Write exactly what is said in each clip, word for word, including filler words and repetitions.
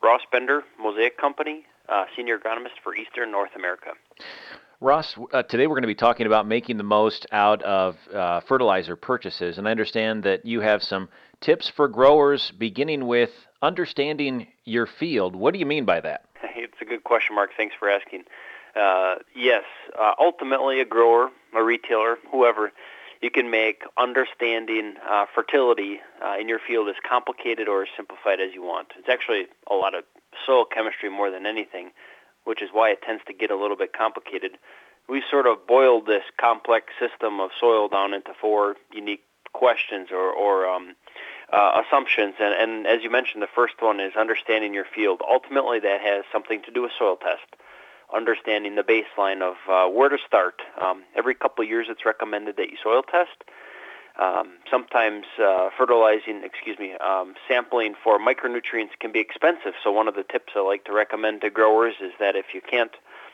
Ross Bender, Mosaic Company, uh, Senior Agronomist for Eastern North America. Ross, uh, today we're going to be talking about making the most out of uh, fertilizer purchases, and I understand that you have some tips for growers, beginning with understanding your field. What do you mean by that? It's a good question, Mark. Thanks for asking. Uh, yes, uh, ultimately a grower, a retailer, whoever, you can make understanding uh, fertility uh, in your field as complicated or as simplified as you want. It's actually a lot of soil chemistry more than anything, which is why it tends to get a little bit complicated. We sort of boiled this complex system of soil down into four unique questions or, or um, uh, assumptions. And, and as you mentioned, the first one is understanding your field. Ultimately, that has something to do with soil test, understanding the baseline of uh, where to start. Um, every couple of years, it's recommended that you soil test. Um, sometimes uh, fertilizing, excuse me, um, sampling for micronutrients can be expensive. So one of the tips I like to recommend to growers is that if you can't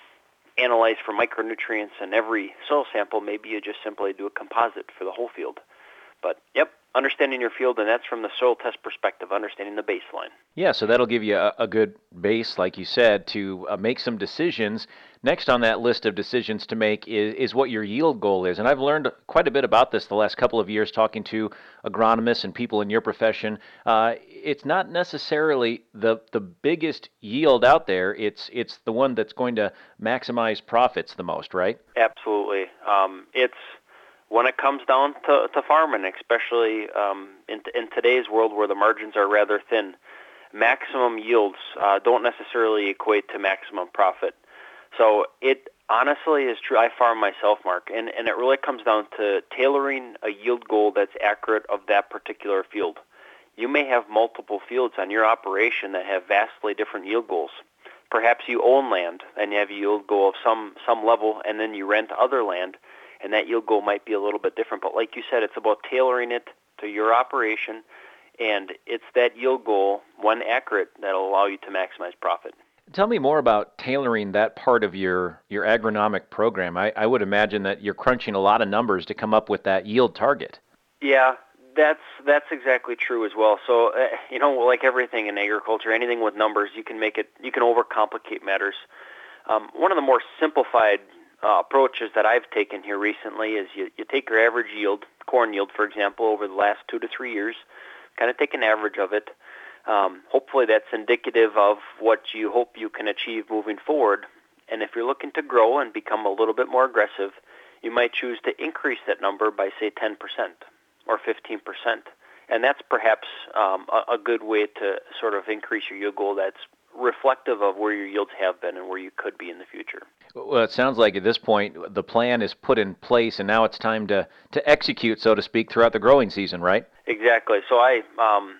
analyze for micronutrients in every soil sample, maybe you just simply do a composite for the whole field. But, yep, understanding your field, and that's from the soil test perspective, understanding the baseline. Yeah, so that'll give you a, a good base, like you said, to uh, make some decisions. Next on that list of decisions to make is, is what your yield goal is. And I've learned quite a bit about this the last couple of years talking to agronomists and people in your profession. Uh, it's not necessarily the, the biggest yield out there. It's, it's the one that's going to maximize profits the most, right? Absolutely. Um, it's... When it comes down to, to farming, especially um, in, in today's world where the margins are rather thin, maximum yields uh, don't necessarily equate to maximum profit. So it honestly is true. I farm myself, Mark, and, and it really comes down to tailoring a yield goal that's accurate of that particular field. You may have multiple fields on your operation that have vastly different yield goals. Perhaps you own land and you have a yield goal of some, some level, and then you rent other land, and that yield goal might be a little bit different. But like you said, it's about tailoring it to your operation, and it's that yield goal, when accurate, that'll allow you to maximize profit. Tell me more about tailoring that part of your, your agronomic program. I, I would imagine that you're crunching a lot of numbers to come up with that yield target. Yeah, that's that's exactly true as well. So, uh, you know, like everything in agriculture, anything with numbers, you can make it, you can overcomplicate matters. Um, one of the more simplified Uh, approaches that I've taken here recently is you, you take your average yield, corn yield, for example, over the last two to three years, kind of take an average of it. Um, hopefully that's indicative of what you hope you can achieve moving forward. And if you're looking to grow and become a little bit more aggressive, you might choose to increase that number by, say, ten percent or fifteen percent. And that's perhaps um, a, a good way to sort of increase your yield goal that's reflective of where your yields have been and where you could be in the future. Well, it sounds like at this point the plan is put in place, and now it's time to, to execute, so to speak, throughout the growing season, right? Exactly. So I, um,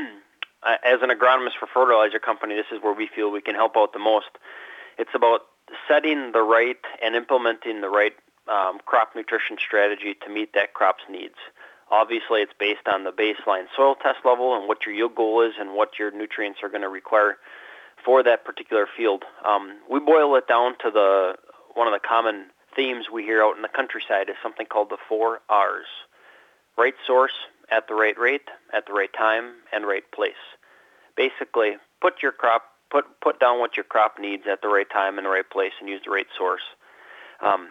as an agronomist for fertilizer company, this is where we feel we can help out the most. It's about setting the right and implementing the right um, crop nutrition strategy to meet that crop's needs. Obviously, it's based on the baseline soil test level and what your yield goal is and what your nutrients are going to require for that particular field. Um, we boil it down to the one of the common themes we hear out in the countryside is something called the four R's. Right source, at the right rate, at the right time, and right place. Basically, put your crop, put put down what your crop needs at the right time and the right place and use the right source. Um,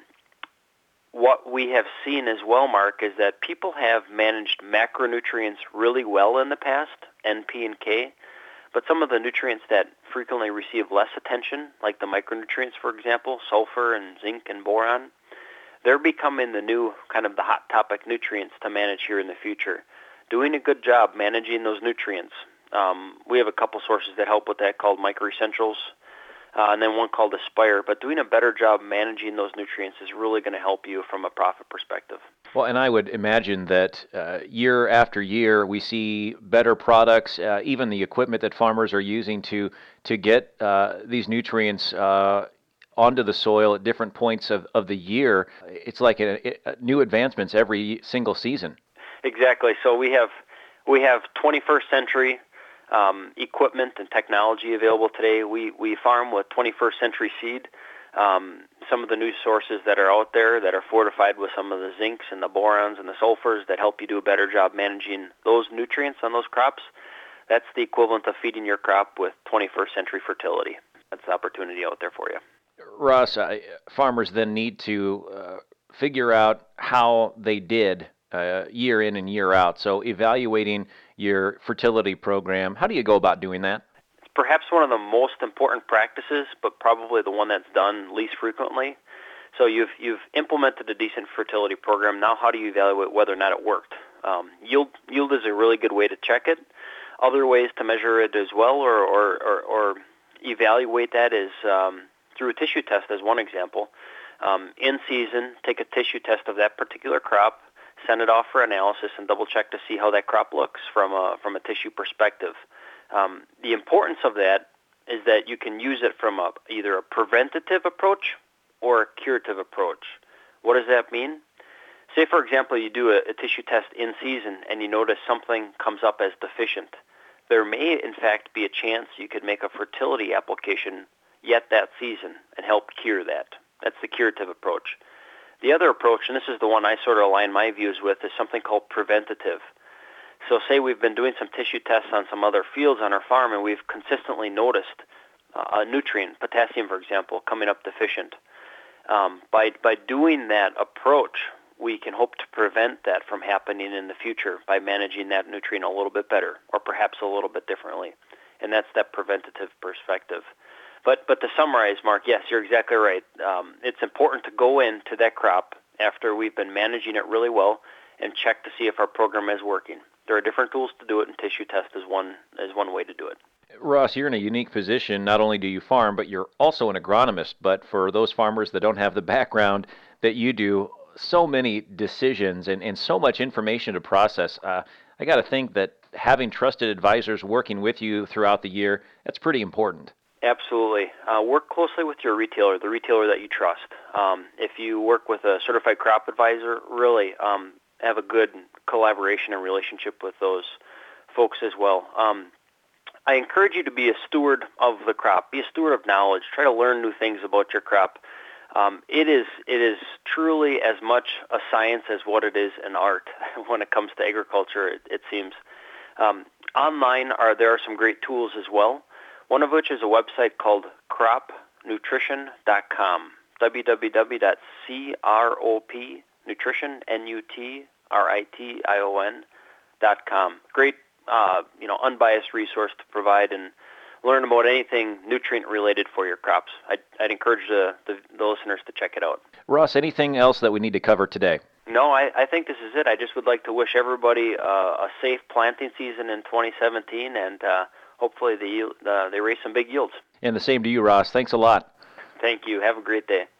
what we have seen as well, Mark, is that people have managed macronutrients really well in the past, N, P, and K, but some of the nutrients that frequently receive less attention, like the micronutrients, for example, sulfur and zinc and boron, they're becoming the new kind of the hot topic nutrients to manage here in the future. Doing a good job managing those nutrients. Um, we have a couple sources that help with that called MicroEssentials, uh, and then one called Aspire. But doing a better job managing those nutrients is really going to help you from a profit perspective. Well, and I would imagine that uh, year after year we see better products, uh, even the equipment that farmers are using to to get uh, these nutrients uh, onto the soil at different points of, of the year. It's like a, a new advancements every single season. Exactly. So we have we have twenty-first century um, equipment and technology available today. We we farm with twenty-first century seed. Um, some of the new sources that are out there that are fortified with some of the zincs and the borons and the sulfurs that help you do a better job managing those nutrients on those crops. that's the equivalent of feeding your crop with twenty-first century fertility. That's the opportunity out there for you. Russ, uh, farmers then need to uh, figure out how they did uh, year in and year out. So evaluating your fertility program, how do you go about doing that? It's perhaps one of the most important practices, but probably the one that's done least frequently. So you've you've implemented a decent fertility program. Now how do you evaluate whether or not it worked? Um, yield yield is a really good way to check it. Other ways to measure it as well, or or, or, or evaluate that is um, through a tissue test as one example. Um, in season, take a tissue test of that particular crop, send it off for analysis, and double check to see how that crop looks from a from a tissue perspective. Um, the importance of that is that you can use it from a, either a preventative approach or a curative approach. What does that mean? Say, for example, you do a, a tissue test in season and you notice something comes up as deficient. There may, in fact, be a chance you could make a fertility application yet that season and help cure that. That's the curative approach. The other approach, and this is the one I sort of align my views with, is something called preventative. So say we've been doing some tissue tests on some other fields on our farm and we've consistently noticed uh, a nutrient, potassium for example, coming up deficient. Um, by by doing that approach, we can hope to prevent that from happening in the future by managing that nutrient a little bit better, or perhaps a little bit differently. And that's that preventative perspective. But but to summarize, Mark, yes, you're exactly right. Um, it's important to go into that crop after we've been managing it really well and check to see if our program is working. There are different tools to do it, and tissue test is one is one way to do it. Ross, you're in a unique position. Not only do you farm, but you're also an agronomist. But for those farmers that don't have the background that you do, so many decisions and, and so much information to process. Uh, I got to think that having trusted advisors working with you throughout the year, that's pretty important. Absolutely. Uh, work closely with your retailer, the retailer that you trust. Um, if you work with a certified crop advisor, really um, have a good collaboration and relationship with those folks as well. Um, I encourage you to be a steward of the crop. Be a steward of knowledge. Try to learn new things about your crop. Um, it is it is truly as much a science as what it is an art when it comes to agriculture, it, it seems. Um, online, are there are some great tools as well, one of which is a website called crop nutrition dot com, w w w dot crop nutrition, N U T R I T I O N, dot com. Great, uh, you know, unbiased resource to provide and learn about anything nutrient-related for your crops. I'd, I'd encourage the, the, the listeners to check it out. Ross, anything else that we need to cover today? No, I, I think this is it. I just would like to wish everybody uh, a safe planting season in twenty seventeen, and uh, hopefully they, uh, they raise some big yields. And the same to you, Ross. Thanks a lot. Thank you. Have a great day.